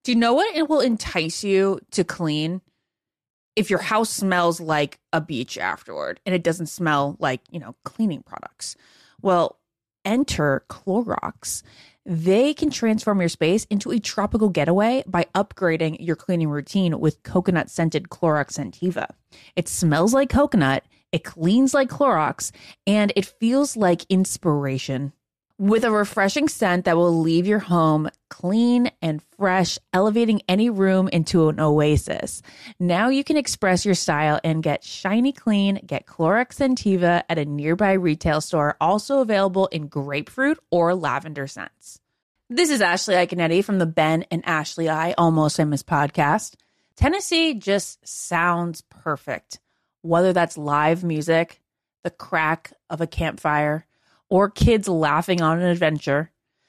Do you know what it will entice you to clean? If your house smells like a beach afterward and it doesn't smell like, cleaning products. Well, enter Clorox. They can transform your space into a tropical getaway by upgrading your cleaning routine with coconut scented Clorox Scentiva. It smells like coconut, it cleans like Clorox, and it feels like inspiration. With a refreshing scent that will leave your home clean and fresh, elevating any room into an oasis. Now you can express your style and get shiny clean. Get Clorox Scentiva at a nearby retail store, also available in grapefruit or lavender scents. This is Ashley Iconetti from the Ben and Ashley I Almost Famous podcast. Tennessee just sounds perfect, whether that's live music, the crack of a campfire, or kids laughing on an adventure.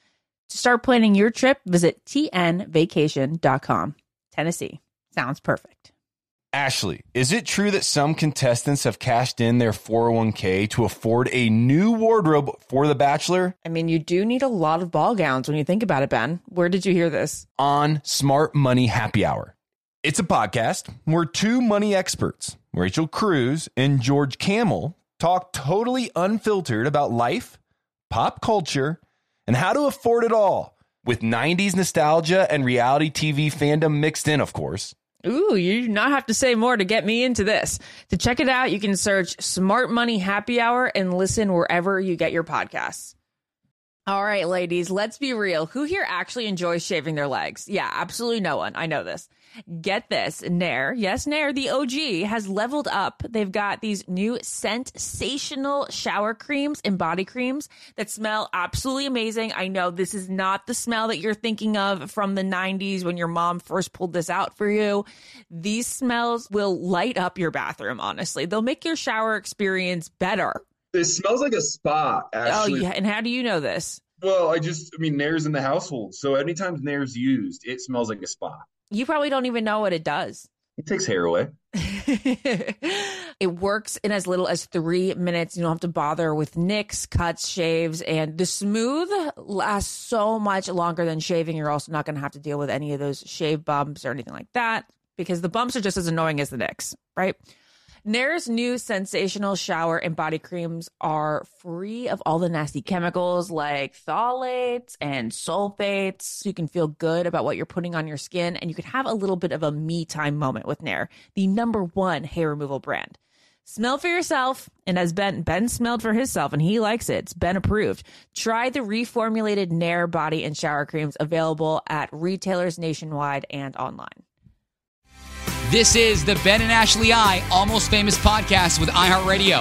To start planning your trip, visit tnvacation.com. Tennessee sounds perfect. Ashley, is it true that some contestants have cashed in their 401k to afford a new wardrobe for The Bachelor? I mean, you do need a lot of ball gowns when you think about it, Ben. Where did you hear this? On Smart Money Happy Hour. It's a podcast where two money experts, Rachel Cruz and George Camel, talk totally unfiltered about life, pop culture, and how to afford it all, with 90s nostalgia and reality TV fandom mixed in, of course. Ooh, you do not have to say more to get me into this. To check it out, you can search Smart Money Happy Hour and listen wherever you get your podcasts. All right, ladies, let's be real. Who here actually enjoys shaving their legs? Yeah, absolutely no one. I know this. Get this. Nair, yes, Nair, the OG, has leveled up. They've got these new sensational shower creams and body creams that smell absolutely amazing. I know this is not the smell that you're thinking of from the 90s when your mom first pulled this out for you. These smells will light up your bathroom, honestly. They'll make your shower experience better. It smells like a spa, actually. Oh, yeah. And how do you know this? Well, Nair's in the household. So anytime Nair's used, it smells like a spa. You probably don't even know what it does. It takes hair away. It works in as little as 3 minutes. You don't have to bother with nicks, cuts, shaves, and the smooth lasts so much longer than shaving. You're also not going to have to deal with any of those shave bumps or anything like that because the bumps are just as annoying as the nicks, right? Nair's new sensational shower and body creams are free of all the nasty chemicals like phthalates and sulfates. So you can feel good about what you're putting on your skin, and you can have a little bit of a me time moment with Nair, the #1 hair removal brand. Smell for yourself, and as Ben smelled for himself, and he likes it. It's Ben approved. Try the reformulated Nair body and shower creams available at retailers nationwide and online. This is the Ben and Ashley I Almost Famous podcast with iHeartRadio.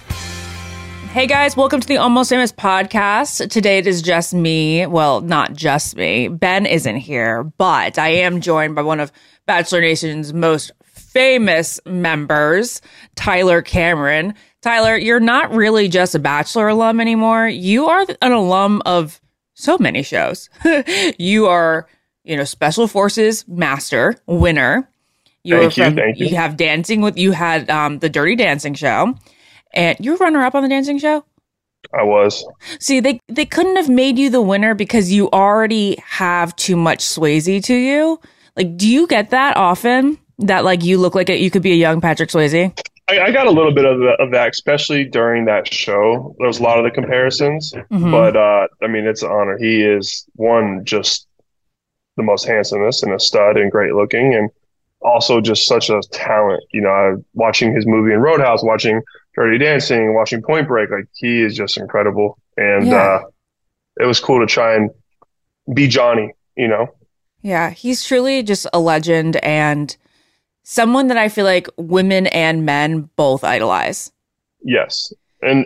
Hey guys, welcome to the Almost Famous podcast. Today it is just me. Well, not just me. Ben isn't here, but I am joined by one of Bachelor Nation's most famous members, Tyler Cameron. Tyler, you're not really just a Bachelor alum anymore. You are an alum of so many shows. You are, Special Forces master, winner. You have you had the Dirty Dancing show, and you were runner-up on the dancing show? I was. See, they couldn't have made you the winner because you already have too much Swayze to you. Like, do you get that often? That, like, you look like you could be a young Patrick Swayze? I got a little bit of that, especially during that show. There was a lot of the comparisons, but, it's an honor. He is, just the most handsomest and a stud and great looking, and also just such a talent. Watching his movie in Roadhouse, watching Dirty Dancing, watching Point Break, like, he is just incredible. And it was cool to try and be Johnny, Yeah, he's truly just a legend and someone that I feel like women and men both idolize. Yes. And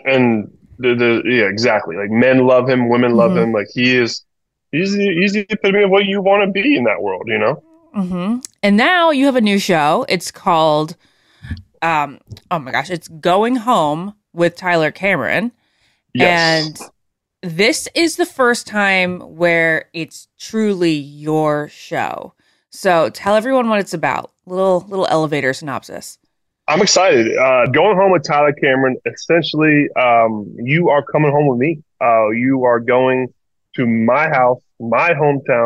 exactly. Like, men love him, women love him. Like, he's the epitome of what you want to be in that world, Mm-hmm. And now you have a new show. It's called, it's Going Home with Tyler Cameron. Yes. And this is the first time where it's truly your show. So tell everyone what it's about. Little elevator synopsis. I'm excited. Going Home with Tyler Cameron. Essentially, you are coming home with me. You are going to my house, my hometown,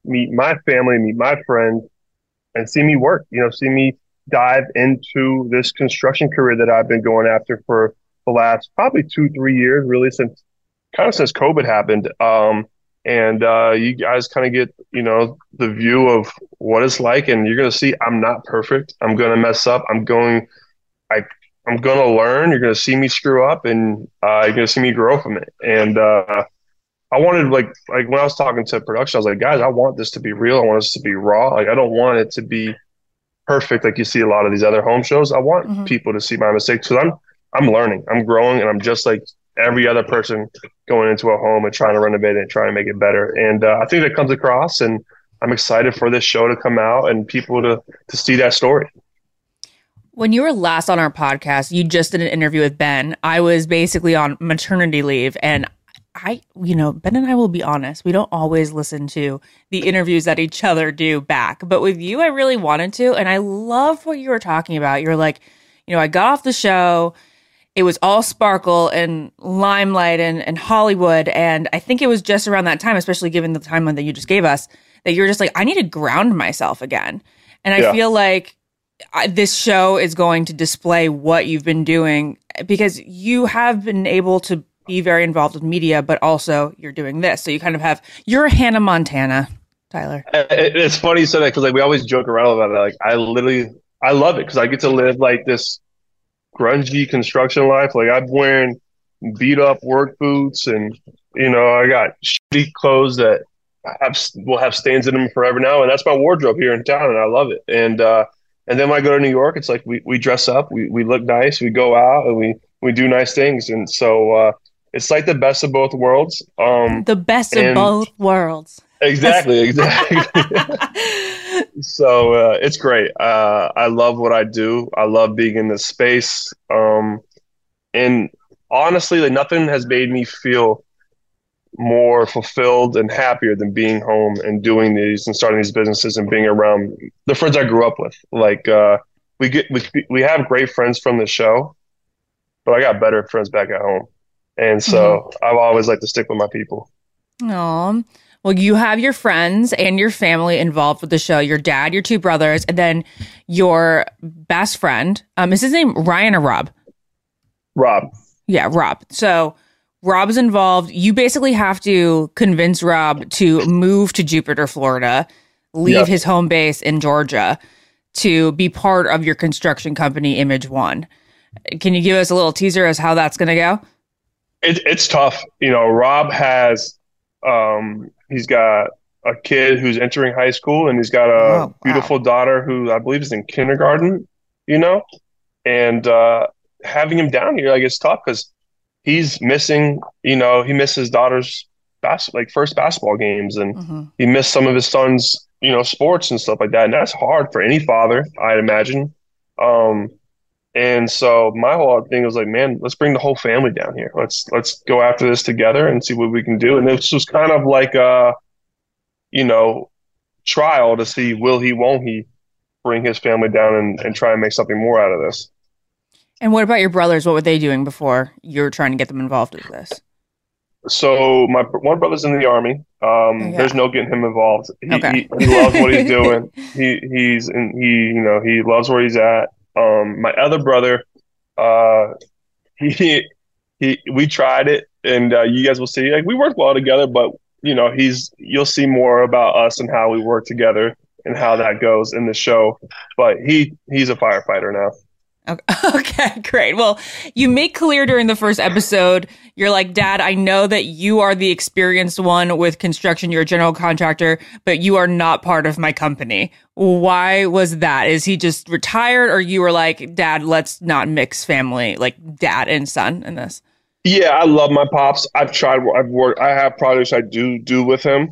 meet my family, meet my friends, and see me work, see me dive into this construction career that I've been going after for the last probably 2-3 years, really since COVID happened. And you guys kind of get, the view of what it's like, and you're going to see I'm not perfect. I'm going to mess up. I'm going to learn. You're going to see me screw up, and you're going to see me grow from it. And I wanted, like when I was talking to production, I was like, guys, I want this to be real. I want this to be raw. Like, I don't want it to be perfect like you see a lot of these other home shows. I want people to see my mistakes, because I'm learning, I'm growing, and I'm just like every other person going into a home and trying to renovate it and trying to make it better. And I think that comes across, and I'm excited for this show to come out and people to see that story. When you were last on our podcast, you just did an interview with Ben. I was basically on maternity leave, and Ben and I will be honest, we don't always listen to the interviews that each other do back. But with you, I really wanted to. And I love what you were talking about. You're like, I got off the show. It was all sparkle and limelight and Hollywood. And I think it was just around that time, especially given the timeline that you just gave us, that you're just like, I need to ground myself again. And I feel like this show is going to display what you've been doing, because you have been able to be very involved with media, but also you're doing this. So you kind of you're Hannah Montana, Tyler. It's funny you said that, because we always joke around about it. Like, I love it, because I get to live like this grungy construction life. Like, I'm wearing beat up work boots, and I got shitty clothes that will have stains in them forever now, and that's my wardrobe here in town, and I love it. And then when I go to New York, it's like we dress up, we look nice, we go out, and we do nice things. And so it's like the best of both worlds. The best of both worlds. Exactly. So it's great. I love what I do. I love being in this space. And honestly, like, nothing has made me feel more fulfilled and happier than being home and doing these and starting these businesses and being around the friends I grew up with. Like, we have great friends from the show, but I got better friends back at home. And so I've always liked to stick with my people. Aw. Well, you have your friends and your family involved with the show. Your dad, your two brothers, and then your best friend. Is his name Ryan or Rob? Rob. Yeah, Rob. So Rob's involved. You basically have to convince Rob to move to Jupiter, Florida, leave his home base in Georgia to be part of your construction company, Image One. Can you give us a little teaser as how that's going to go? It's tough. Rob has, he's got a kid who's entering high school, and he's got a beautiful daughter who I believe is in kindergarten, and having him down here, like, it's tough, because he's missing, he missed his daughter's first basketball games, and he missed some of his son's, sports and stuff like that. And that's hard for any father, I'd imagine. And so my whole thing was like, man, let's bring the whole family down here. Let's go after this together and see what we can do. And this was kind of like a, trial to see, won't he bring his family down and try and make something more out of this. And what about your brothers? What were they doing before you were trying to get them involved with this? So my one brother's in the Army. There's no getting him involved. He loves what he's doing. He loves where he's at. My other brother, we tried it, and you guys will see. Like, we work well together, but you'll see more about us and how we work together and how that goes in the show. But he's a firefighter now. Okay, great. Well, you make clear during the first episode, you're like, Dad, I know that you are the experienced one with construction. You're a general contractor, but you are not part of my company. Why was that? Is he just retired, or you were like, Dad, let's not mix family, like dad and son in this? Yeah, I love my pops. I've worked, I have projects I do with him,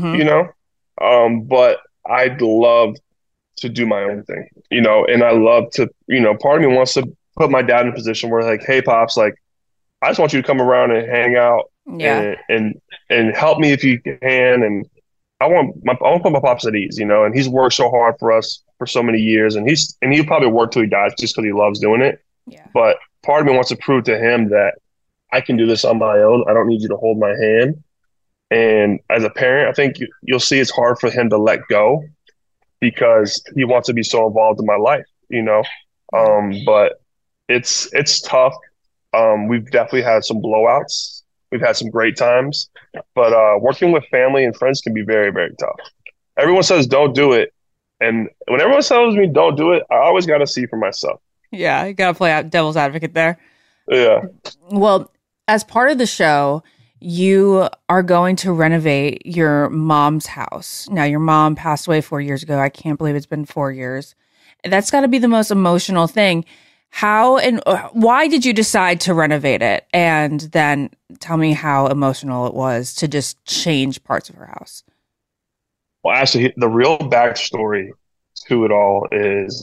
but I'd love to do my own thing, and I love to, part of me wants to put my dad in a position where, like, hey, Pops, like, I just want you to come around and hang out and help me if you can. And I want to put my Pops at ease, and he's worked so hard for us for so many years, and he'll probably work till he dies just because he loves doing it. Yeah. But part of me wants to prove to him that I can do this on my own. I don't need you to hold my hand. And as a parent, I think you'll see it's hard for him to let go because he wants to be so involved in my life, you know. But it's tough. We've definitely had some blowouts. We've had some great times, but working with family and friends can be very, very tough. Everyone says don't do it, and when everyone tells me don't do it, I always got to see for myself. Yeah, you got to play out devil's advocate there. Yeah. Well, as part of the show, you are going to renovate your mom's house. Now, your mom passed away 4 years ago. I can't believe it's been 4 years. That's got to be the most emotional thing. How and why did you decide to renovate it? And then tell me how emotional it was to just change parts of her house. Well, actually, the real backstory to it all is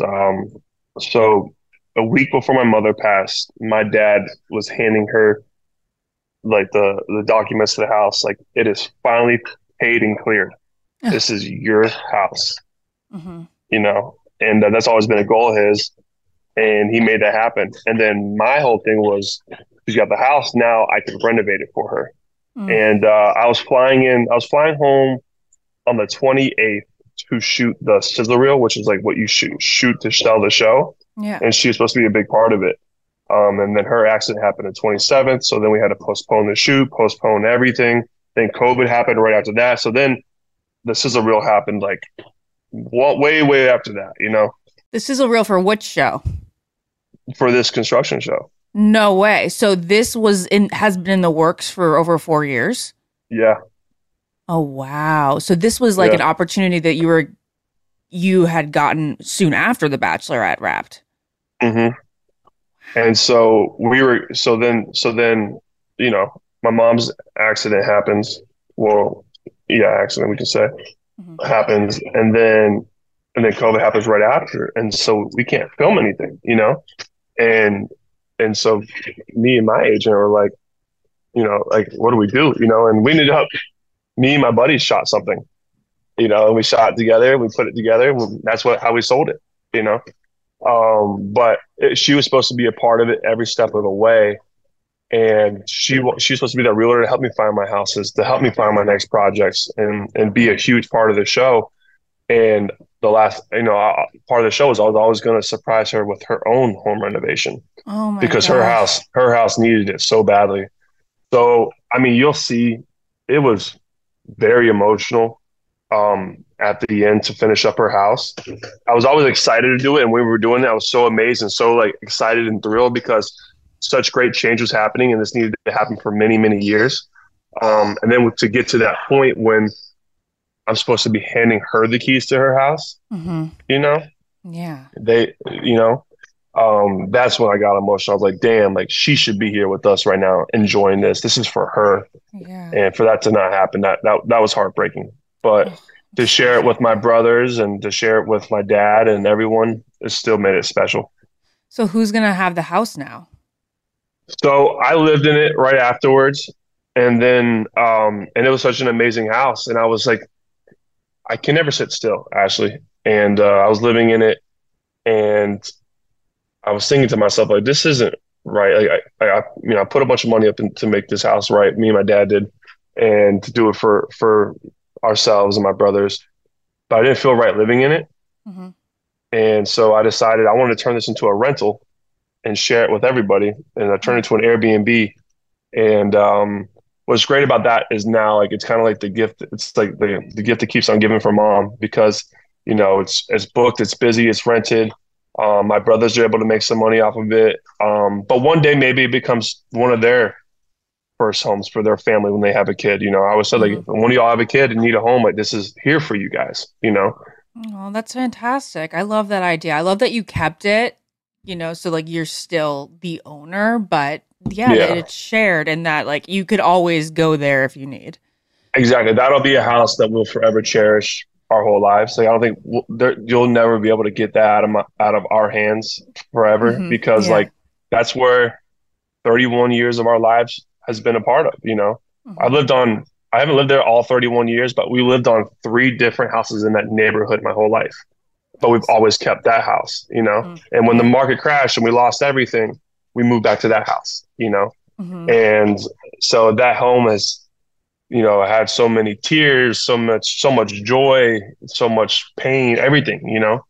so a week before my mother passed, my dad was handing her like the documents to the house. Like, it is finally paid and cleared. This is your house, you know, and that's always been a goal of his. And he made that happen. And then my whole thing was, she's got the house now, I can renovate it for her. And I was flying home on the 28th to shoot the sizzle reel, which is like what you shoot to sell the show. Yeah. And she was supposed to be a big part of it. And then her accident happened on 27th. So then we had to postpone the shoot, postpone everything. Then COVID happened right after that. So then the sizzle reel happened like way, way after that, you know? The sizzle reel for which show? For this construction show. No way. So this has been in the works for over 4 years? Yeah. Oh, wow. So this was like an opportunity that you had gotten soon after The Bachelorette wrapped. Mm-hmm. And so then, you know, my mom's accident happens. Well, yeah, accident, we can say, happens. And then COVID happens right after. And so we can't film anything, you know? And so me and my agent were like, you know, like, what do we do? You know, and we ended up, me and my buddies shot something, you know, and we shot it together, we put it together, and that's how we sold it, you know? But she was supposed to be a part of it every step of the way. And she's supposed to be that realtor to help me find my houses, to help me find my next projects and be a huge part of the show. And the last, you know, part of the show was I was always going to surprise her with her own home renovation. Oh my because gosh. her house needed it so badly. So, I mean, you'll see it was very emotional at the end to finish up her house. I was always excited to do it. And when we were doing it, I was so amazed and so like excited and thrilled because such great change was happening and this needed to happen for many, many years. And then to get to that point when I'm supposed to be handing her the keys to her house, you know? Yeah. You know, that's when I got emotional. I was like, damn, like she should be here with us right now, enjoying this. This is for her. Yeah. And for that to not happen, that was heartbreaking. But to share it with my brothers and to share it with my dad and everyone, it still made it special. So who's going to have the house now? So I lived in it right afterwards. And then, and it was such an amazing house. And I was like, I can never sit still, Ashley. And I was living in it and I was thinking to myself, like, this isn't right. Like, I put a bunch of money up to make this house right. Me and my dad did, and to do it for ourselves and my brothers. But I didn't feel right living in it. And so I decided I wanted to turn this into a rental and share it with everybody. And I turned it into an Airbnb. And what's great about that is now, like, it's kind of like the gift. It's like the gift that keeps on giving from mom because, you know, it's booked, it's busy, it's rented. My brothers are able to make some money off of it. But one day maybe it becomes one of their first homes for their family when they have a kid. You know, I always said, like, when y'all have a kid and need a home, like, this is here for you guys, you know? Oh, that's fantastic. I love that idea. I love that you kept it, you know, so like you're still the owner, but yeah. It's shared and that like you could always go there if you need. Exactly. That'll be a house that we'll forever cherish our whole lives. Like, I don't think you'll never be able to get that out of our hands forever because like that's where 31 years of our lives has been a part of, you know. I haven't lived there all 31 years, but we lived on 3 different houses in that neighborhood my whole life. But we've always kept that house, you know. And when the market crashed and we lost everything, we moved back to that house, you know. And so that home has had so many tears, so much joy, so much pain, everything,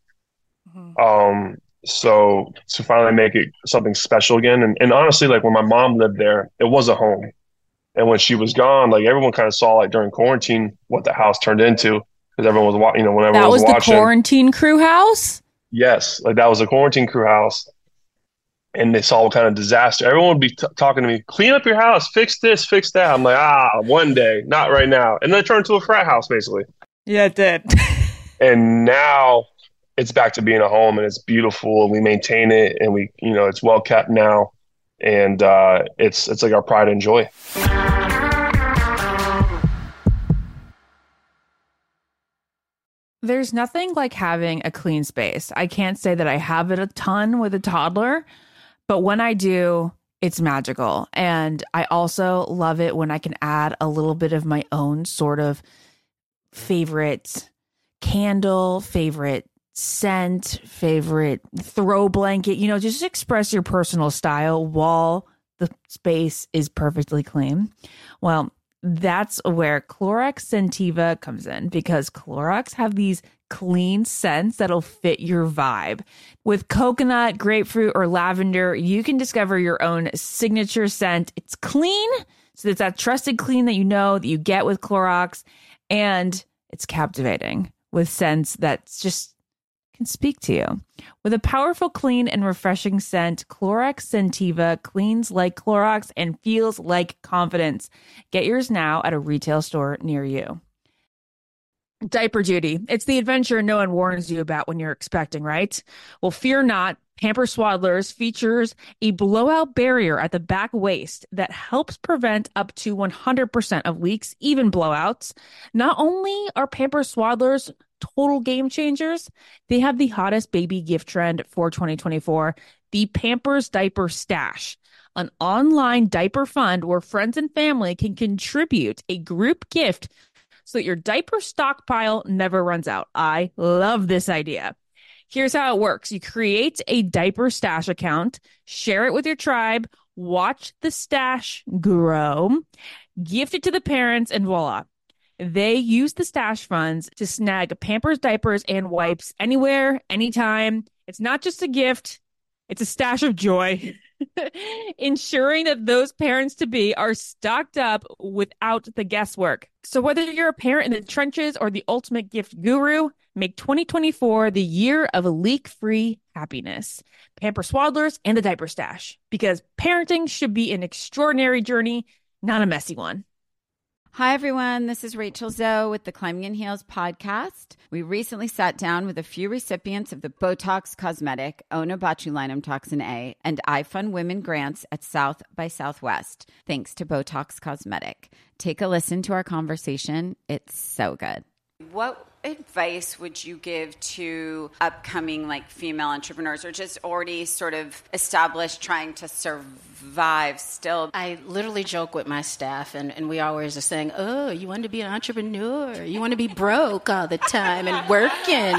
So to finally make it something special again. And honestly, like when my mom lived there, it was a home. And when she was gone, like everyone kind of saw like during quarantine what the house turned into, because everyone was when everyone that was watching. The quarantine crew house? Yes, like that was a quarantine crew house. And they saw what kind of disaster. Everyone would be talking to me, clean up your house, fix this, fix that. I'm like, one day, not right now. And then it turned into a frat house, basically. Yeah, it did. And now it's back to being a home, and it's beautiful, and we maintain it, and we, it's well kept now. And it's like our pride and joy. There's nothing like having a clean space. I can't say that I have it a ton with a toddler, but when I do, it's magical. And I also love it when I can add a little bit of my own sort of favorite candle, favorite scent, favorite throw blanket, just express your personal style while the space is perfectly clean. Well, that's where Clorox Scentiva comes in, because Clorox have these clean scents that'll fit your vibe. With coconut, grapefruit, or lavender, you can discover your own signature scent. It's clean, so it's that trusted clean that that you get with Clorox, and it's captivating with scents that's just can speak to you. With a powerful, clean, and refreshing scent, Clorox Scentiva cleans like Clorox and feels like confidence. Get yours now at a retail store near you. Diaper duty. It's the adventure no one warns you about when you're expecting, right? Well, fear not. Pampers Swaddlers features a blowout barrier at the back waist that helps prevent up to 100% of leaks, even blowouts. Not only are Pampers Swaddlers total game changers, they have the hottest baby gift trend for 2024, the Pampers Diaper Stash, an online diaper fund where friends and family can contribute a group gift so that your diaper stockpile never runs out. I love this idea. Here's how it works. You create a diaper stash account, share it with your tribe, watch the stash grow, gift it to the parents, and voila. They use the stash funds to snag Pampers diapers and wipes anywhere, anytime. It's not just a gift. It's a stash of joy, ensuring that those parents-to-be are stocked up without the guesswork. So whether you're a parent in the trenches or the ultimate gift guru, make 2024 the year of leak-free happiness. Pampers Swaddlers and the Diaper Stash, because parenting should be an extraordinary journey, not a messy one. Hi, everyone. This is Rachel Zoe with the Climbing in Heels podcast. We recently sat down with a few recipients of the Botox Cosmetic, Onabotulinum Toxin A, and iFund Women grants at South by Southwest, thanks to Botox Cosmetic. Take a listen to our conversation. It's so good. What advice would you give to upcoming female entrepreneurs, or just already sort of established, trying to survive still? I literally joke with my staff, and we always are saying, oh, you want to be an entrepreneur? You want to be broke all the time and working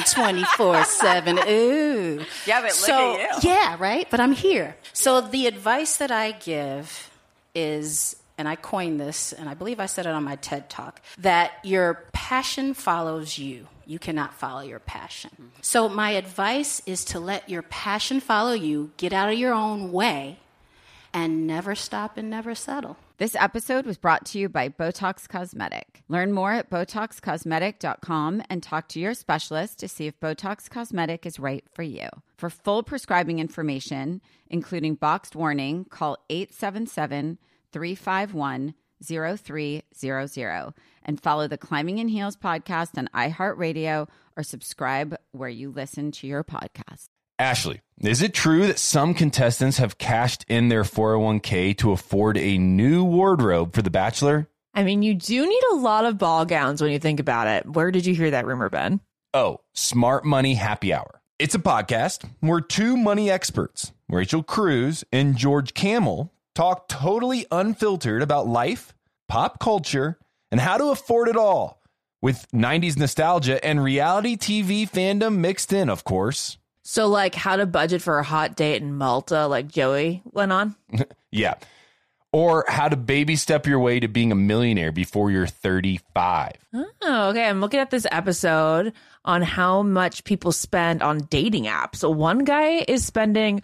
24/7? Ooh. Yeah, but look at you. Yeah, right? But I'm here. So the advice that I give is, and I coined this, and I believe I said it on my TED Talk, that your passion follows you. You cannot follow your passion. Mm-hmm. So my advice is to let your passion follow you, get out of your own way, and never stop and never settle. This episode was brought to you by Botox Cosmetic. Learn more at BotoxCosmetic.com and talk to your specialist to see if Botox Cosmetic is right for you. For full prescribing information, including boxed warning, call 877-351-0300 and follow the Climbing in Heels podcast on iHeartRadio or subscribe where you listen to your podcast. Ashley, is it true that some contestants have cashed in their 401k to afford a new wardrobe for The Bachelor? I mean, you do need a lot of ball gowns when you think about it. Where did you hear that rumor, Ben? Oh, Smart Money Happy Hour. It's a podcast where two money experts, Rachel Cruz and George Kamel, talk totally unfiltered about life, pop culture, and how to afford it all, with 90s nostalgia and reality TV fandom mixed in, of course. So how to budget for a hot date in Malta like Joey went on? Yeah. or how to baby step your way to being a millionaire before you're 35. Oh, okay. I'm looking at this episode on how much people spend on dating apps. So one guy is spending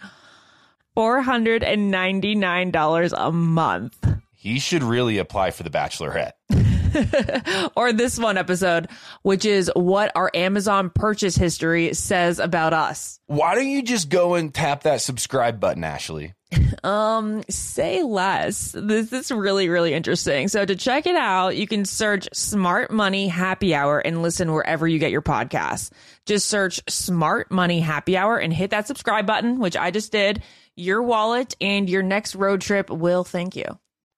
$499 a month. He should really apply for The Bachelorette. Or this one episode, which is what our Amazon purchase history says about us. Why don't you just go and tap that subscribe button, Ashley? Say less. This is really, really interesting. So to check it out, you can search Smart Money Happy Hour and listen wherever you get your podcasts. Just search Smart Money Happy Hour and hit that subscribe button, which I just did. Your wallet and your next road trip will thank you.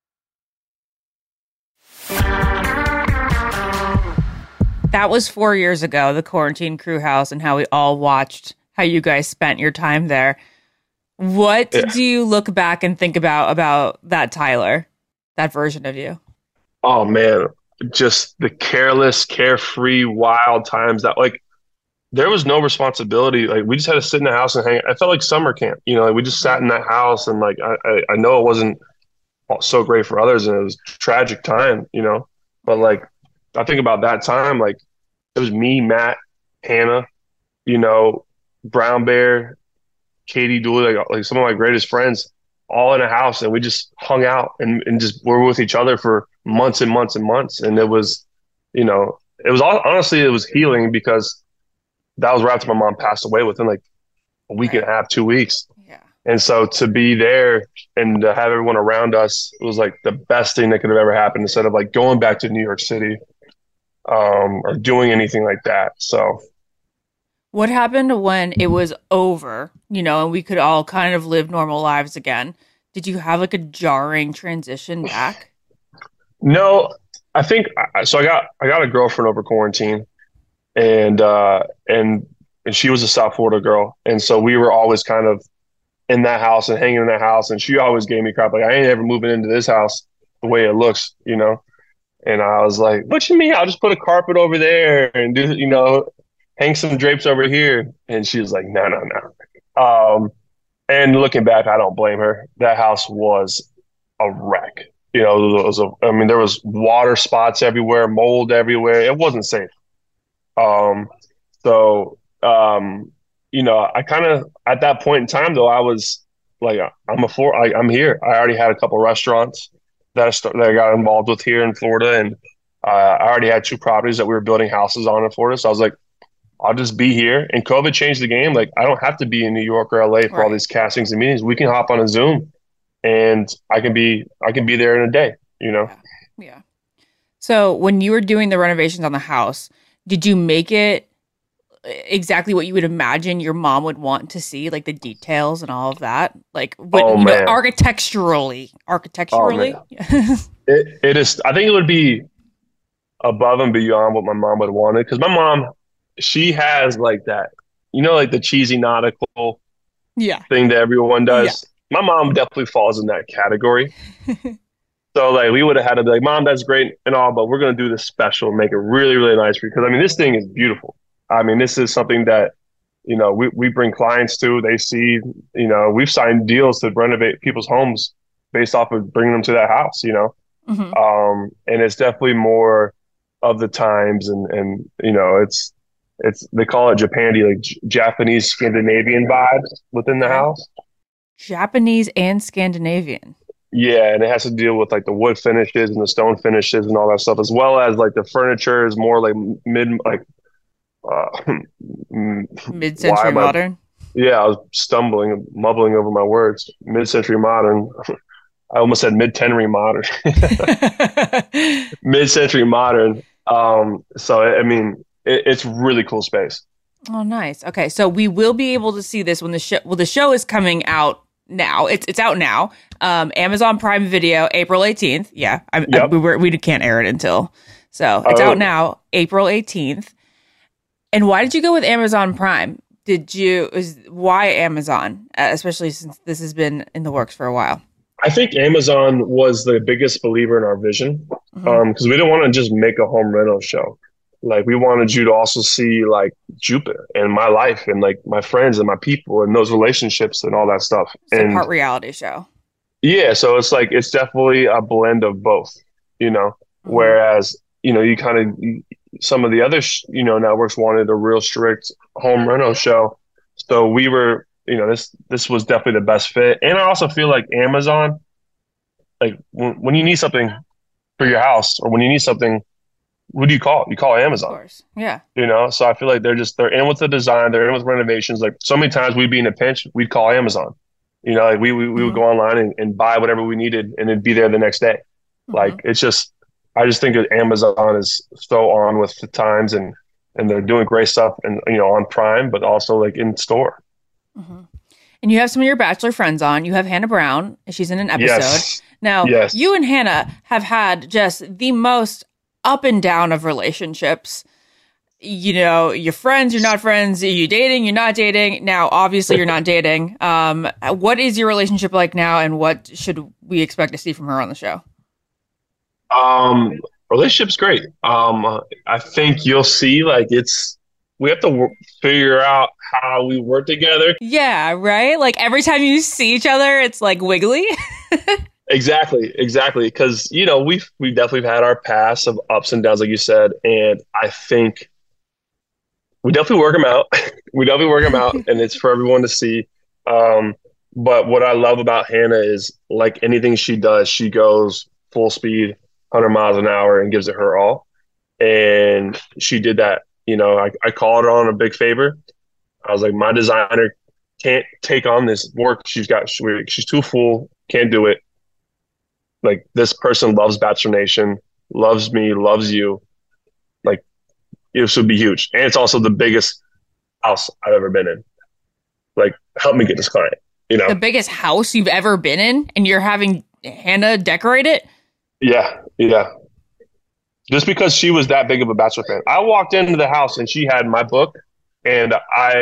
That was 4 years ago, the Quarantine Crew House, and how we all watched how you guys spent your time there. What do you look back and think about that Tyler, that version of you? Oh man, just the careless, carefree, wild times that like there was no responsibility. Like we just had to sit in the house and hang. I felt like summer camp. You know, like we just sat in that house and like I know it wasn't so great for others and it was a tragic time. You know, but like I think about that time, like it was me, Matt, Hannah, you know, Brown Bear, Katie Dooley, like some of my greatest friends, all in a house, and we just hung out and just were with each other for months and months and months. And it was, you know, it was honestly, it was healing because that was right after my mom passed away within like a week and a half, 2 weeks. Yeah. And so to be there and to have everyone around us, it was like the best thing that could have ever happened instead of like going back to New York City or doing anything like that. So what happened when it was over, you know, and we could all kind of live normal lives again? Did you have like a jarring transition back? No, I think so. I got a girlfriend over quarantine, and she was a South Florida girl, and so we were always kind of in that house and hanging in that house, and she always gave me crap like I ain't ever moving into this house the way it looks, you know. And I was like, "What you mean? I'll just put a carpet over there and do, you know, hang some drapes over here." And she was like, "No, no, no." And looking back, I don't blame her. That house was a wreck. You know, there was water spots everywhere, mold everywhere. It wasn't safe. You know, I kind of at that point in time though, I was like, I'm here. I already had a couple restaurants that I got involved with here in Florida, and I already had 2 properties that we were building houses on in Florida. So I was like, I'll just be here. And COVID changed the game. Like I don't have to be in New York or LA for all these castings and meetings. We can hop on a Zoom, and I can be there in a day. You know. Yeah. So when you were doing the renovations on the house, did you make it exactly what you would imagine your mom would want to see, like the details and all of that? Like, know, architecturally. Oh, it is. I think it would be above and beyond what my mom would want it, because my mom, she has like that, you know, like the cheesy nautical thing that everyone does. Yeah. My mom definitely falls in that category. So like we would have had to be like, "Mom, that's great and all, but we're going to do this special, make it really, really nice for you." Because I mean, this thing is beautiful. I mean, this is something that, you know, we bring clients to. They see, you know, we've signed deals to renovate people's homes based off of bringing them to that house, you know. Mm-hmm. And it's definitely more of the times, and you know, it's they call it Japandi, like Japanese Scandinavian vibes within the house. Japanese and Scandinavian. Yeah, and it has to deal with like the wood finishes and the stone finishes and all that stuff, as well as like the furniture is more like mid-century modern. Yeah, I was mumbling over my words. Mid-century modern. I almost said mid-tenry modern. Mid-century modern. So I mean, it's really cool space. Oh, nice. Okay, so we will be able to see this when the show. Well, the show is coming out now. It's out now. Amazon Prime Video, April 18th. Yeah, we can't air it until. So it's out now, April 18th. And why did you go with Amazon Prime? Why Amazon, especially since this has been in the works for a while? I think Amazon was the biggest believer in our vision, because we didn't want to just make a home rental show. Like we wanted you to also see like Jupiter and my life and like my friends and my people and those relationships and all that stuff. It's a part reality show. Yeah, so it's like it's definitely a blend of both, you know. Mhm. Whereas, you kind of some of the other networks wanted a real strict home reno show. So we were, this was definitely the best fit. And I also feel like Amazon, like when you need something for your house or when you need something, who do you call? You call Of Amazon. course. Yeah. So I feel like they're in with the design, they're in with renovations. Like so many times we'd be in a pinch, we'd call Amazon. Like we would Mhm. go online and buy whatever we needed and it'd be there the next day. Mhm. Like I just think that Amazon is so on with the times and they're doing great stuff and on Prime, but also like in store. Mhm. And you have some of your Bachelor friends on. You have Hannah Brown. She's in an episode. Yes. Now, Yes. you and Hannah have had just the most up and down of relationships. You're friends, you're not friends. Are you dating? You're not dating. Now, obviously, you're not dating. What is your relationship like now, and what should we expect to see from her on the show? Relationship's great. I think you'll see like we have to figure out how we work together. Yeah, right? Like every time you see each other, it's like wiggly. Exactly. Because we definitely had our past of ups and downs, like you said, and I think we definitely work them out. We definitely work them out, and it's for everyone to see. Um, but what I love about Hannah is like anything she does, she goes full speed, 100 miles an hour, and gives it her all. And she did that. I called her on a big favor. I was like, my designer can't take on this work. She's too full, can't do it. Like this person loves Bachelor Nation, loves me, loves you. Like this would be huge, and it's also the biggest house I've ever been in. Like, help me get this client. The biggest house you've ever been in, and you're having Hannah decorate it? Yeah. Just because she was that big of a Bachelor fan, I walked into the house and she had my book, and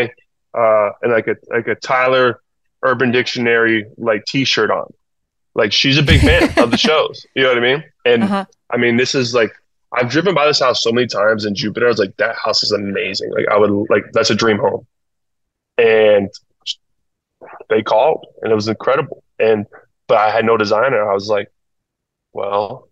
and like a Tyler Urban Dictionary like T-shirt on. Like she's a big fan of the shows. You know what I mean? And Uh-huh. I mean, this is like I've driven by this house so many times in Jupiter. I was like, that house is amazing. Like that's a dream home. And they called, and it was incredible. But I had no designer. Well,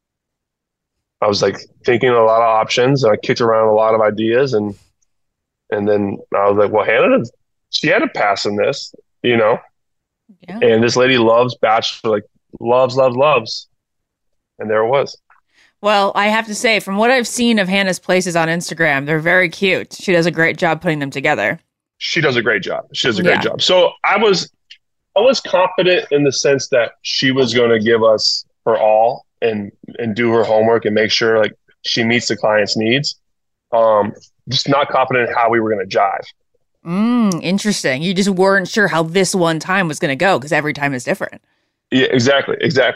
I was like thinking a lot of options, and I kicked around a lot of ideas, and then I was like, well, Hannah, she had a pass in this, Yeah. and this lady loves Bachelor, like loves, and there it was. Well, I have to say, from what I've seen of Hannah's places on Instagram, they're very cute. She does a great job putting them together. She does a great job. So I was confident in the sense that she was going to give us her all and do her homework and make sure like she meets the client's needs. Just not confident in how we were going to jive. Interesting. You just weren't sure how this one time was going to go because every time is different. Yeah, exactly.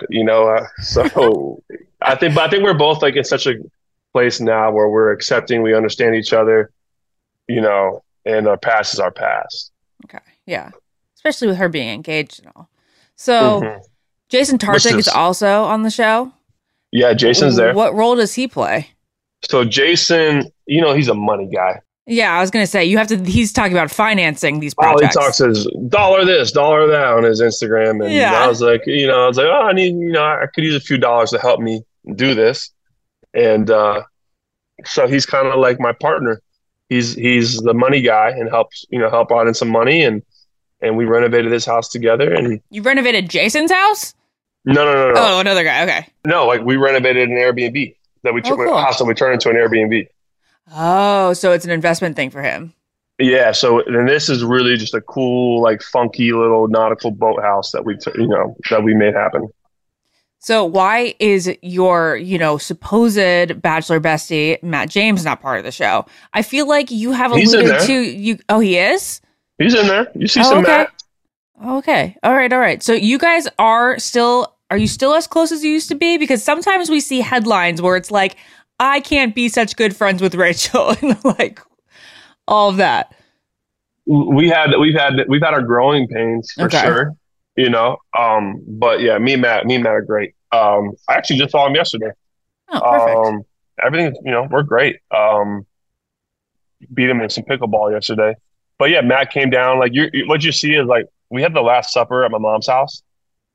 So I think we're both like in such a place now where we're accepting, we understand each other, and our past is our past. Okay. Yeah. Especially with her being engaged and all. So Jason Tartick is also on the show. Yeah, Jason's there. What role does he play? So Jason, he's a money guy. Yeah, I was going to say, he's talking about financing these All he projects. talks is dollar this, dollar that on his Instagram. And I was like, oh, I need, I could use a few dollars to help me do this. And so he's kind of like my partner. He's the money guy and helps out in some money. And we renovated this house together. And you renovated Jason's house? No. Oh, another guy. Okay. No, like we renovated an Airbnb house that we turned into an Airbnb. Oh, so it's an investment thing for him. Yeah. So then this is really just a cool, like funky little nautical boathouse that we made happen. So why is your, supposed Bachelor bestie, Matt James, not part of the show? I feel like you have alluded to you. Oh, he is? He's in there. You see some Matt. Okay. All right. So you guys are you still as close as you used to be? Because sometimes we see headlines where it's like, I can't be such good friends with Rachel and like all of that. We've had our growing pains for sure, but yeah, me and Matt are great. I actually just saw him yesterday. Oh, perfect. Everything, we're great. Beat him in some pickleball yesterday, but yeah, Matt came down. Like what you see is like we had the Last Supper at my mom's house,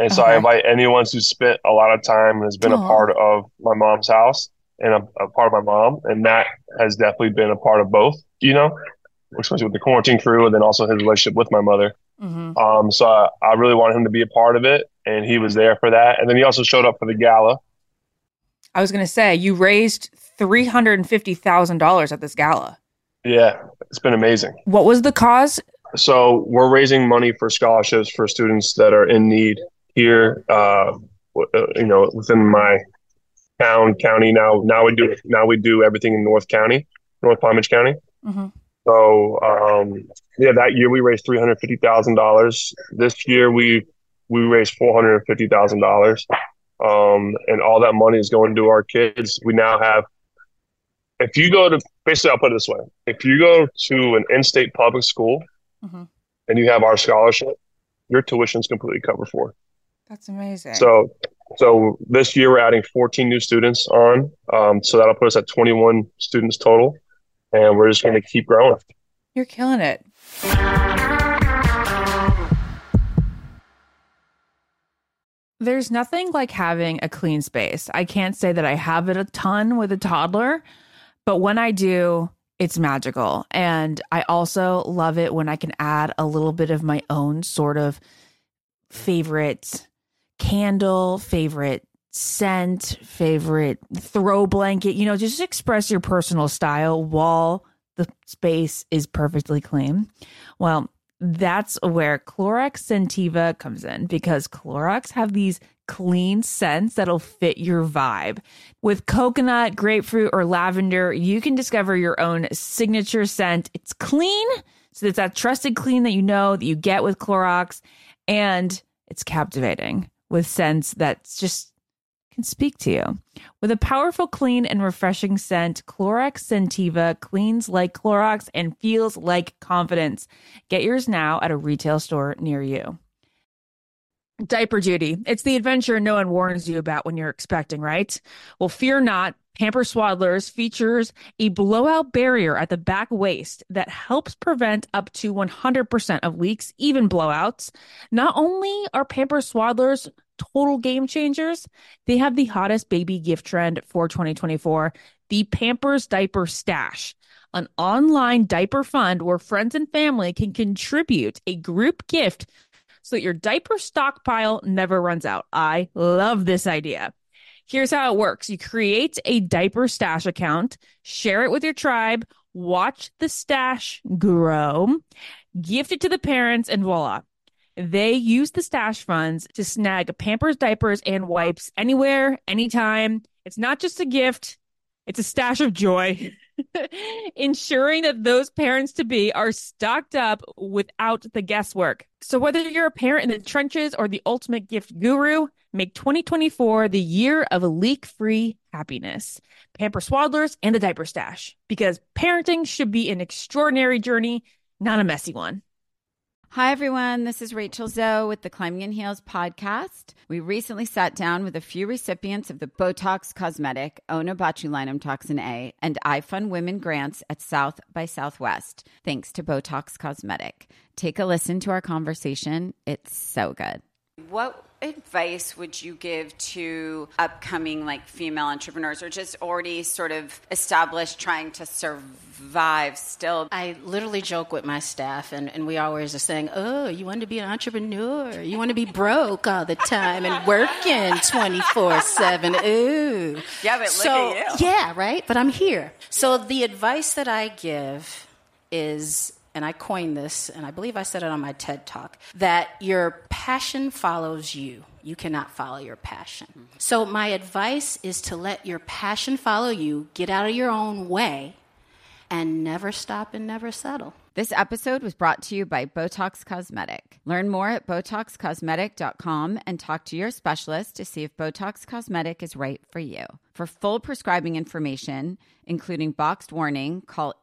And so I invite anyone who's spent a lot of time and has been a part of my mom's house and a part of my mom. And Matt has definitely been a part of both, especially with the quarantine crew and then also his relationship with my mother. So I really wanted him to be a part of it, and he was there for that. And then he also showed up for the gala. I was going to say, you raised $350,000 at this gala. Yeah, it's been amazing. What was the cause? So we're raising money for scholarships for students that are in need here, within my county. Now we do everything in North Palm Beach County. So that year we raised $350,000. This year we raised $450,000, and all that money is going to our kids. We now have. If you go to, basically, I'll put it this way: if you go to an in-state public school and you have our scholarship, your tuition is completely covered for. That's amazing. So this year we're adding 14 new students on, so that'll put us at 21 students total, and we're just going to keep growing. You're killing it. There's nothing like having a clean space. I can't say that I have it a ton with a toddler, but when I do, it's magical. And I also love it when I can add a little bit of my own sort of favorite candle, favorite scent, favorite throw blanket, just express your personal style while the space is perfectly clean. Well, that's where Clorox Scentiva comes in, because Clorox have these clean scents that'll fit your vibe. With coconut, grapefruit, or lavender, you can discover your own signature scent. It's clean, so it's that trusted clean that you get with Clorox, and it's captivating with scents that just can speak to you. With a powerful, clean, and refreshing scent, Clorox Scentiva cleans like Clorox and feels like confidence. Get yours now at a retail store near you. Diaper duty. It's the adventure no one warns you about when you're expecting, right? Well, fear not. Pampers Swaddlers features a blowout barrier at the back waist that helps prevent up to 100% of leaks, even blowouts. Not only are Pampers Swaddlers total game changers, they have the hottest baby gift trend for 2024, the Pampers Diaper Stash, an online diaper fund where friends and family can contribute a group gift so that your diaper stockpile never runs out. I love this idea. Here's how it works. You create a diaper stash account, share it with your tribe, watch the stash grow, gift it to the parents, and voila. They use the stash funds to snag Pampers diapers and wipes anywhere, anytime. It's not just a gift. It's a stash of joy, ensuring that those parents-to-be are stocked up without the guesswork. So whether you're a parent in the trenches or the ultimate gift guru, make 2024 the year of leak-free happiness. Pampers Swaddlers and the Diaper Stash, because parenting should be an extraordinary journey, not a messy one. Hi, everyone. This is Rachel Zoe with the Climbing in Heels podcast. We recently sat down with a few recipients of the Botox Cosmetic, Onabotulinum Toxin A, and iFund Women grants at South by Southwest, thanks to Botox Cosmetic. Take a listen to our conversation. It's so good. What advice would you give to upcoming female entrepreneurs, or just already sort of established, trying to survive still? I literally joke with my staff, and we always are saying, oh, you want to be an entrepreneur? You want to be broke all the time and working 24/7? Ooh. Yeah, but look at you. Yeah, right? But I'm here. So the advice that I give is, and I coined this, and I believe I said it on my TED Talk, that your passion follows you. You cannot follow your passion. So my advice is to let your passion follow you, get out of your own way, and never stop and never settle. This episode was brought to you by Botox Cosmetic. Learn more at BotoxCosmetic.com and talk to your specialist to see if Botox Cosmetic is right for you. For full prescribing information, including boxed warning, call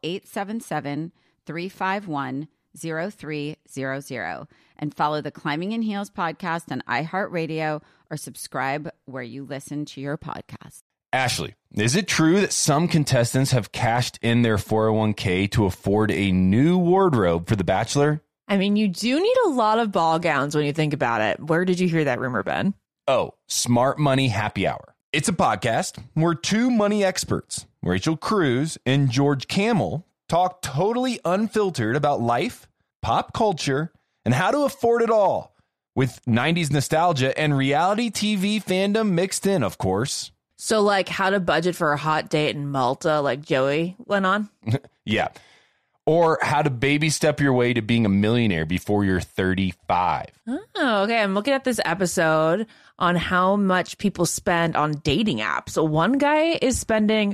877-351-0300 and follow the Climbing in Heels podcast on iHeartRadio or subscribe where you listen to your podcast. Ashley, is it true that some contestants have cashed in their 401k to afford a new wardrobe for The Bachelor? I mean, you do need a lot of ball gowns when you think about it. Where did you hear that rumor, Ben? Oh, Smart Money Happy Hour. It's a podcast where two money experts, Rachel Cruz and George Kamel, talk totally unfiltered about life, pop culture, and how to afford it all, with 90s nostalgia and reality TV fandom mixed in, of course. So, like, how to budget for a hot date in Malta, like Joey went on? Yeah. Or how to baby step your way to being a millionaire before you're 35. Oh, okay. I'm looking at this episode on how much people spend on dating apps. So one guy is spending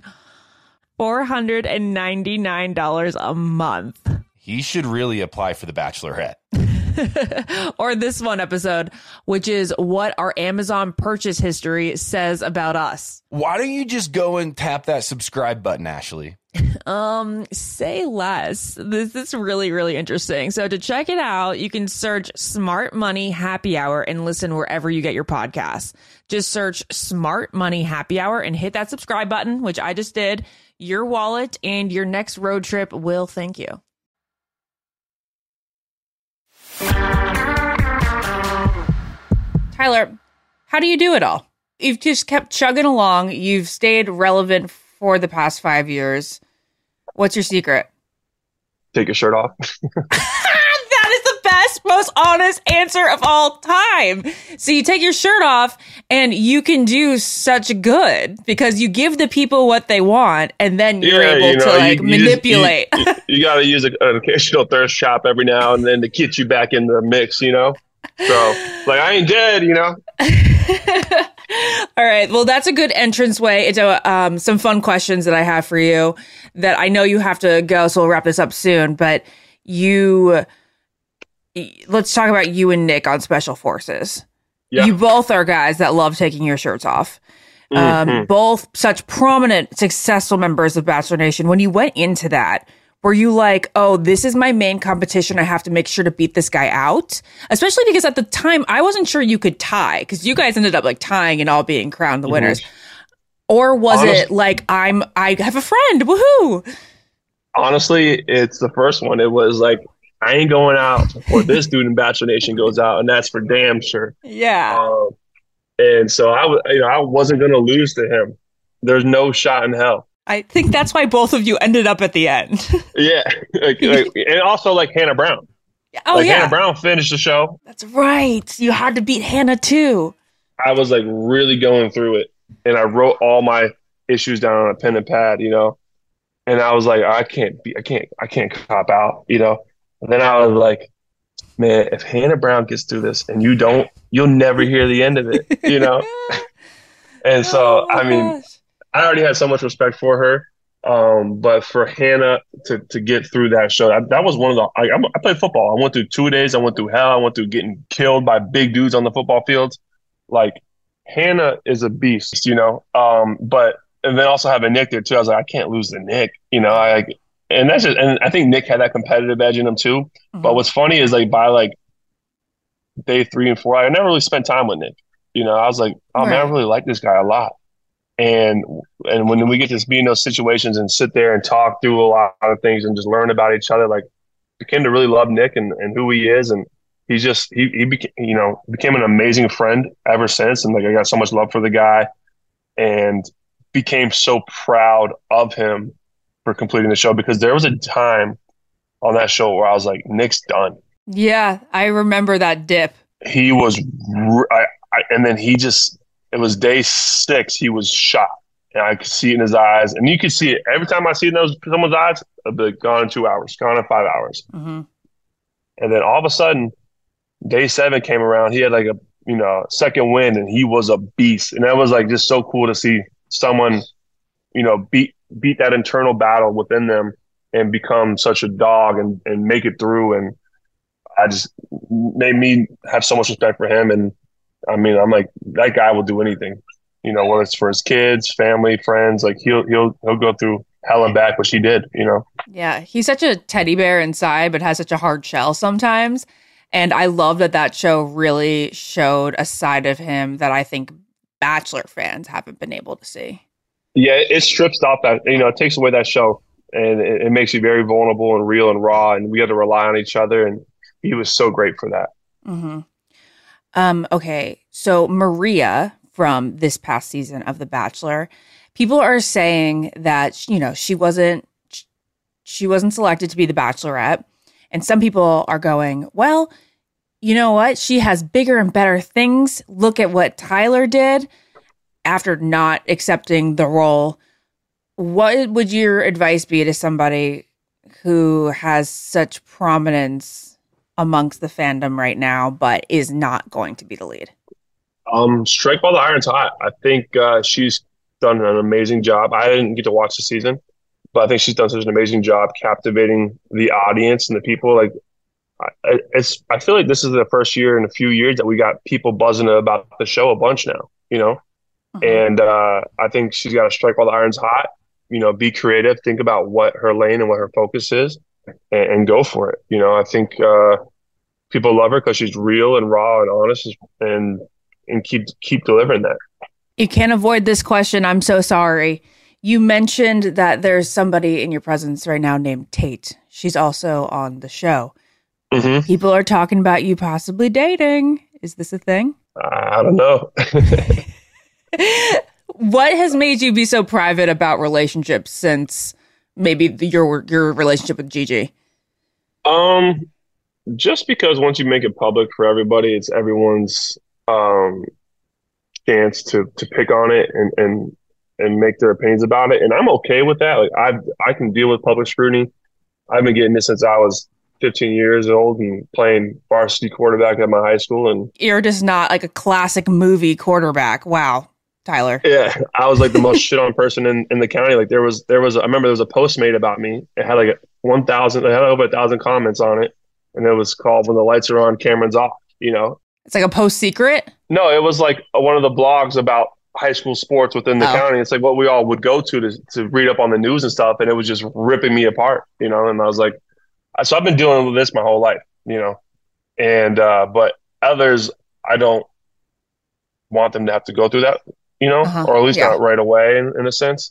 $499 a month. He should really apply for the Bachelorette. Or this one episode, which is what our Amazon purchase history says about us. Why don't you just go and tap that subscribe button, Ashley? Say less. This is really, really interesting. So to check it out, you can search Smart Money Happy Hour and listen wherever you get your podcasts. Just search Smart Money Happy Hour and hit that subscribe button, which I just did. Your wallet and your next road trip will thank you. Tyler, how do you do it all? You've just kept chugging along. You've stayed relevant for the past 5 years. What's your secret? Take your shirt off. That is the best, most honest answer of all time. So you take your shirt off and you can do such good because you give the people what they want and then you're able to manipulate. You got to use an occasional thirst trap every now and then to get you back in the mix, So, like, I ain't dead, All right. Well, that's a good entranceway into some fun questions that I have for you that I know you have to go, so we'll wrap this up soon. But let's talk about you and Nick on Special Forces. Yeah. You both are guys that love taking your shirts off. Both such prominent, successful members of Bachelor Nation. When you went into that, were you like, oh, this is my main competition. I have to make sure to beat this guy out? Especially because at the time, I wasn't sure you could tie because you guys ended up like tying and all being crowned the winners. Or was it like, I have a friend, woohoo? Honestly, it's the first one. It was like, I ain't going out before this dude in Bachelor Nation goes out, and that's for damn sure. Yeah. And so I wasn't going to lose to him. There's no shot in hell. I think that's why both of you ended up at the end. Yeah. And also like Hannah Brown. Oh, yeah. Hannah Brown finished the show. That's right. You had to beat Hannah too. I was like really going through it. And I wrote all my issues down on a pen and pad, And I was like, I can't cop out, And then I was like, man, if Hannah Brown gets through this and you don't, you'll never hear the end of it, And so, gosh. I already had so much respect for her. But for Hannah to get through that show, that was one of the, I played football. I went through 2 days. I went through hell. I went through getting killed by big dudes on the football fields. Like, Hannah is a beast, but, and then also having Nick there too. I was like, I can't lose to Nick, and I think Nick had that competitive edge in him too. Mm-hmm. But what's funny is like by like day 3 and 4, I never really spent time with Nick. I was like, oh man, I really like this guy a lot. And when we get to be in those situations and sit there and talk through a lot of things and just learn about each other, like I came to really love Nick and who he is. And he's just, he became an amazing friend ever since. And like, I got so much love for the guy and became so proud of him for completing the show, because there was a time on that show where I was like, Nick's done. Yeah. I remember that dip. He was, and then he just, it was day 6. He was shot, and I could see it in his eyes. And you could see it every time I see it in someone's eyes. I'd be like, gone in 2 hours, gone in 5 hours. Mm-hmm. And then all of a sudden, day 7 came around. He had like a second win, and he was a beast. And that was like just so cool to see someone, beat that internal battle within them and become such a dog and make it through. And I just made me have so much respect for him. And I mean, I'm like, that guy will do anything, whether it's for his kids, family, friends, like he'll go through hell and back, which he did, Yeah. He's such a teddy bear inside, but has such a hard shell sometimes. And I love that show really showed a side of him that I think Bachelor fans haven't been able to see. Yeah. It strips off that, it takes away that show, and it makes you very vulnerable and real and raw, and we had to rely on each other. And he was so great for that. Okay, so Maria from this past season of The Bachelor, people are saying that, you know, she wasn't selected to be the Bachelorette. And some people are going, well, you know what? She has bigger and better things. Look at what Tyler did after not accepting the role. What would your advice be to somebody who has such prominence amongst the fandom right now, but is not going to be the lead? Strike while the iron's hot. I think she's done an amazing job. I didn't get to watch the season, but I think she's done such an amazing job captivating the audience and the people. Like, I feel like this is the first year in a few years that we got people buzzing about the show a bunch now, you know? And I think she's got to strike while the iron's hot, you know, be creative, think about what her lane and what her focus is, and go for it. You know, I think people love her because she's real and raw and honest, and keep delivering that. You can't avoid this question. I'm so sorry. You mentioned that there's somebody in your presence right now named Tate. She's also on the show. People are talking about you possibly dating. Is this a thing? I don't know. What has made you be so private about relationships since maybe your relationship with Gigi? Just because once you make it public for everybody, it's everyone's chance to pick on it and make their opinions about it. And I'm okay with that. Like I can deal with public scrutiny. I've been getting this since I was 15 years old and playing varsity quarterback at my high school. And you're just not like a classic movie quarterback. Wow, Tyler. Yeah, I was like the most shit on person in the county. Like there was I remember there was a post made about me. It had like 1,000. It had over 1,000 comments on it, and it was called "When the Lights Are On, Cameron's Off." You know, it's like a post secret. No, it was like one of the blogs about high school sports within the county. It's like what we all would go to read up on the news and stuff, and it was just ripping me apart. You know, and I was like, so I've been dealing with this my whole life. You know, and but others, I don't want them to have to go through that. You know, or at least not right away in a sense.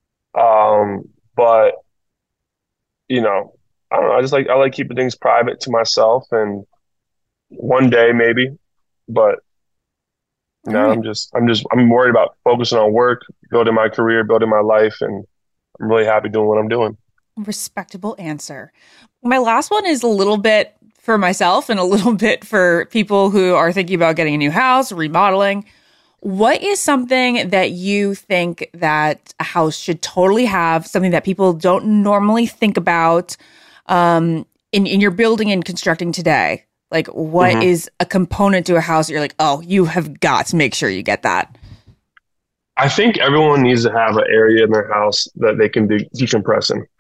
But you know, I don't know. I like keeping things private to myself, and one day maybe, but no, I'm worried about focusing on work, building my career, building my life, and I'm really happy doing what I'm doing. Respectable answer. My last one is a little bit for myself and a little bit for people who are thinking about getting a new house, remodeling. What is something that you think that a house should totally have, something that people don't normally think about in your building and constructing today? Like, what is a component to a house that you're like, oh, you have got to make sure you get that? I think everyone needs to have an area in their house that they can decompress in.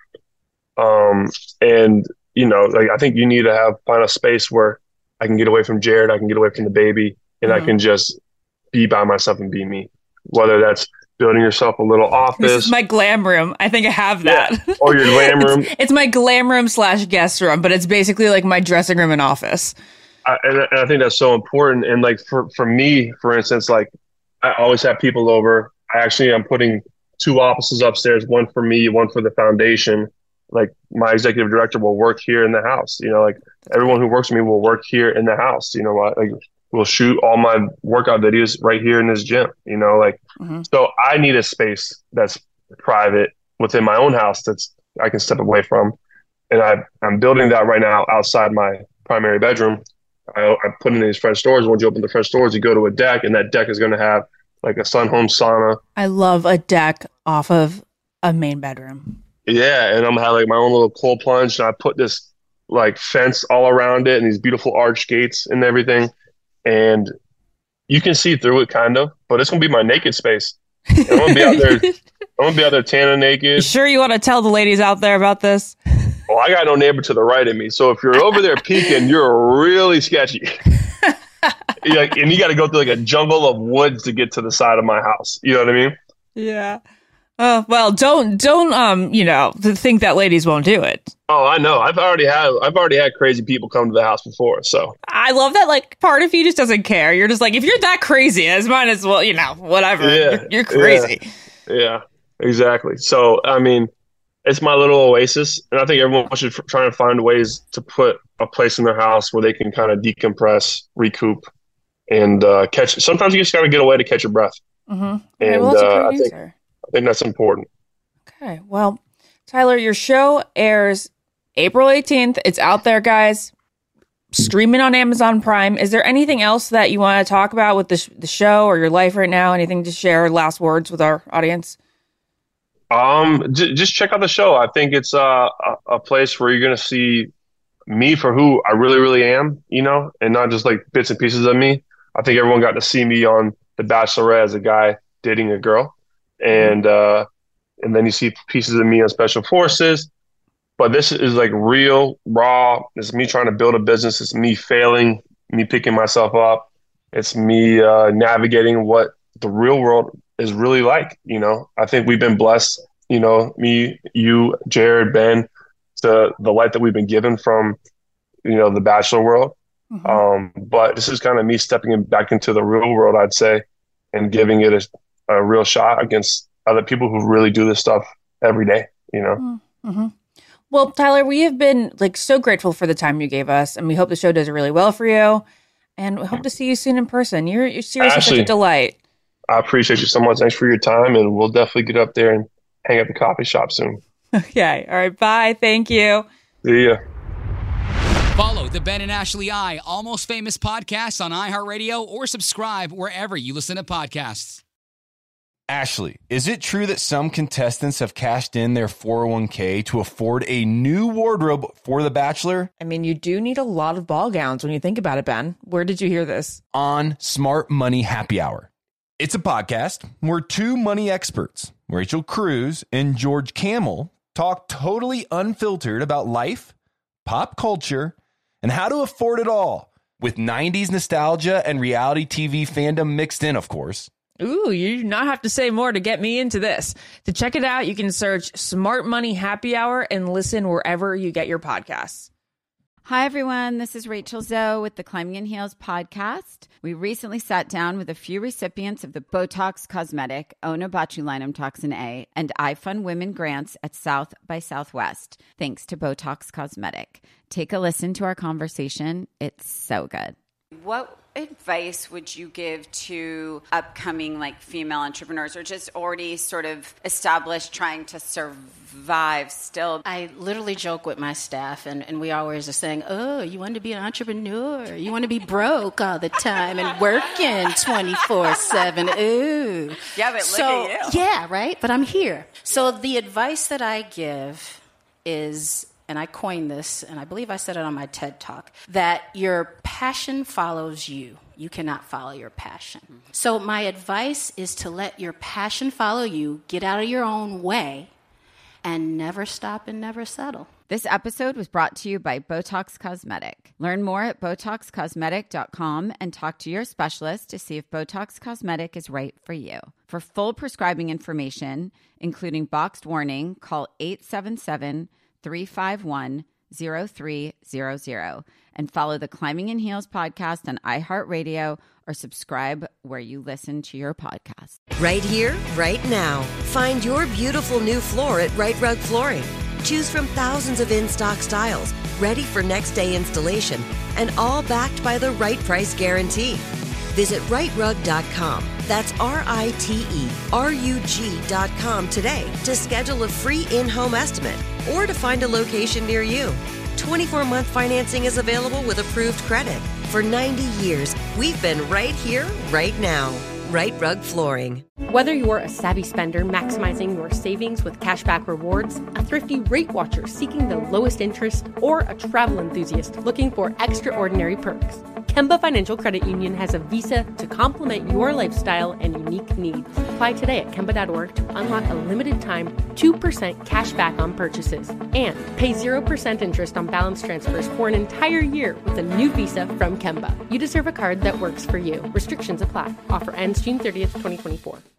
And, you know, like I think you need to find a space where I can get away from Jared, I can get away from the baby, and I can just be by myself and be me. Whether that's building yourself a little office. This is my glam room. I think I have that. Yeah. Or your glam room. It's my glam room / guest room, but it's basically like my dressing room and office. And I think that's so important. And like for me, for instance, like I always have people over. I'm putting 2 offices upstairs, one for me, one for the foundation. Like my executive director will work here in the house. You know, like everyone who works with me will work here in the house. You know what? Like we'll shoot all my workout videos right here in this gym. You know, like so I need a space that's private within my own house that's I can step away from. And I'm building that right now outside my primary bedroom. I put in these French doors. Once you open the French doors, you go to a deck, and that deck is going to have like a Sun-Home sauna. I love a deck off of a main bedroom. Yeah, and I'm gonna have like my own little cold plunge, and I put this like fence all around it, and these beautiful arch gates and everything, and you can see through it kind of, but it's gonna be my naked space. And I'm gonna be out there. I'm gonna be out there tanning naked. You sure you want to tell the ladies out there about this? Well, I got no neighbor to the right of me, so if you're over there peeking, you're really sketchy. And you got to go through like a jungle of woods to get to the side of my house. You know what I mean? Yeah. Well, don't think that ladies won't do it. Oh, I know. I've already had crazy people come to the house before. So I love that. Like part of you just doesn't care. You're just like, if you're that crazy, as might as well, whatever. Yeah, you're crazy. Yeah, exactly. So I mean, it's my little oasis, and I think everyone should try and find ways to put a place in their house where they can kind of decompress, recoup, and catch. Sometimes you just got to get away to catch your breath. Mm-hmm. And Well, that's a great answer. I think that's important. Okay. Well, Tyler, your show airs April 18th. It's out there, guys. Streaming on Amazon Prime. Is there anything else that you want to talk about with the show or your life right now? Anything to share? Last words with our audience? Just check out the show. I think it's a place where you're going to see me for who I really, really am, and not just like bits and pieces of me. I think everyone got to see me on The Bachelorette as a guy dating a girl. And then you see pieces of me on Special Forces. But this is like real, raw. It's me trying to build a business. It's me failing, me picking myself up. It's me navigating what the real world is really like. I think we've been blessed, me, you, Jared, Ben, to the light that we've been given from, the Bachelor world. Mm-hmm. But this is kind of me stepping back into the real world, I'd say, and giving it a real shot against other people who really do this stuff every day, Mm-hmm. Well, Tyler, we have been so grateful for the time you gave us, and we hope the show does really well for you. And we hope to see you soon in person. You're seriously such a delight. I appreciate you so much. Thanks for your time, and we'll definitely get up there and hang at the coffee shop soon. Okay. All right. Bye. Thank you. See ya. Follow the Ben and Ashley I Almost Famous podcast on iHeartRadio or subscribe wherever you listen to podcasts. Ashley, is it true that some contestants have cashed in their 401k to afford a new wardrobe for The Bachelor? I mean, you do need a lot of ball gowns when you think about it, Ben. Where did you hear this? On Smart Money Happy Hour. It's a podcast where two money experts, Rachel Cruz and George Kamel, talk totally unfiltered about life, pop culture, and how to afford it all, with 90s nostalgia and reality TV fandom mixed in, of course. Ooh, you do not have to say more to get me into this. To check it out, you can search Smart Money Happy Hour and listen wherever you get your podcasts. Hi, everyone. This is Rachel Zoe with the Climbing in Heels podcast. We recently sat down with a few recipients of the Botox Cosmetic, Onabotulinum Toxin A, and iFund Women grants at South by Southwest, thanks to Botox Cosmetic. Take a listen to our conversation. It's so good. What advice would you give to upcoming female entrepreneurs or just already sort of established trying to survive still? I literally joke with my staff and we always are saying, oh, you want to be an entrepreneur? You want to be broke all the time and working 24/7. Ooh. Yeah, but look at you. Yeah, right? But I'm here. So the advice that I give is, and I coined this, and I believe I said it on my TED Talk, that your passion follows you. You cannot follow your passion. Mm-hmm. So my advice is to let your passion follow you, get out of your own way, and never stop and never settle. This episode was brought to you by Botox Cosmetic. Learn more at BotoxCosmetic.com and talk to your specialist to see if Botox Cosmetic is right for you. For full prescribing information, including boxed warning, call 877-351-0300 and follow the Climbing in Heels podcast on iHeartRadio or subscribe where you listen to your podcast. Right here, right now. Find your beautiful new floor at Right Rug Flooring. Choose from thousands of in-stock styles, ready for next day installation, and all backed by the right price guarantee. Visit rightrug.com. That's RITERUG.com today to schedule a free in-home estimate or to find a location near you. 24-month financing is available with approved credit. For 90 years, we've been right here, right now. Right Rug Flooring. Whether you're a savvy spender maximizing your savings with cashback rewards, a thrifty rate watcher seeking the lowest interest, or a travel enthusiast looking for extraordinary perks, Kemba Financial Credit Union has a visa to complement your lifestyle and unique needs. Apply today at Kemba.org to unlock a limited time 2% cash back on purchases and pay 0% interest on balance transfers for an entire year with a new visa from Kemba. You deserve a card that works for you. Restrictions apply. Offer ends June 30th, 2024.